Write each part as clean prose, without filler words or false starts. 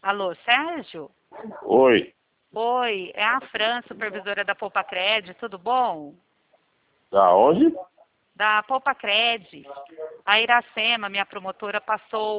Alô, Sérgio? Oi. Oi, é a Fran, supervisora da Poupa-Cred, tudo bom? Da onde? Da Poupa-Cred. A Iracema, minha promotora, passou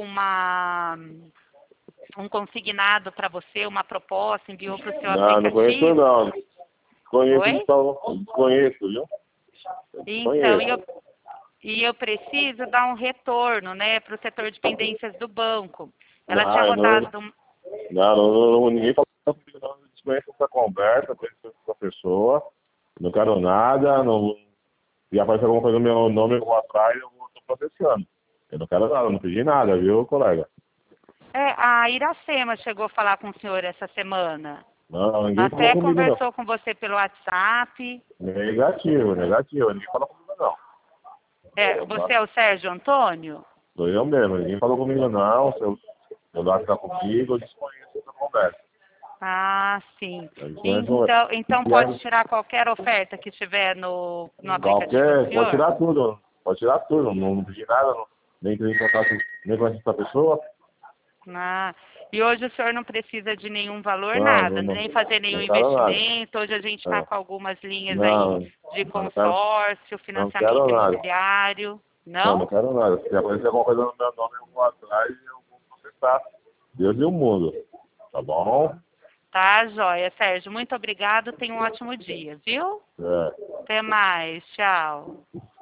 um consignado para você, uma proposta, enviou para o seu Não conheço aplicativo. não. Conheço, Oi? desconheço, viu? Então, Desconheço. eu preciso dar um retorno, né, para o setor de pendências do banco. Ela tinha Não, rodado... ninguém falou comigo, não. Eu desconheço essa conversa, conheço essa pessoa. Não quero nada, não. Se aparecer alguma coisa no meu nome, eu vou atrás, eu estou processando. Eu não quero nada, não pedi nada, viu, colega? a Iracema chegou a falar com o senhor essa semana. Não, ninguém falou Até comigo, não. conversou com você pelo WhatsApp. Negativo. Ninguém falou comigo, não. Você é o Sérgio Antônio? Sou eu mesmo, ninguém falou comigo, não. Seu lado está comigo, eu desconheço essa conversa. Ah, sim. Eu desconheço. Então pode tirar qualquer oferta que tiver no aplicativo do Qualquer, pode senhor? tirar tudo. Pode tirar tudo. Não pedi nada, nem entrei em contato nem com essa pessoa. Ah, e hoje o senhor não precisa de nenhum valor, Não, nada, nem fazer nenhum não quero nada. investimento. Hoje a gente está É. com algumas linhas aí Não, de quero, consórcio, não quero financiamento nada. imobiliário. Não Não? quero nada. Se aparecer alguma coisa no meu nome, eu vou atrás e eu vou processar. Deus e o mundo. Tá bom? Tá, joia, Sérgio. Muito obrigado. Tenha um ótimo dia, viu? É. Até mais. Tchau.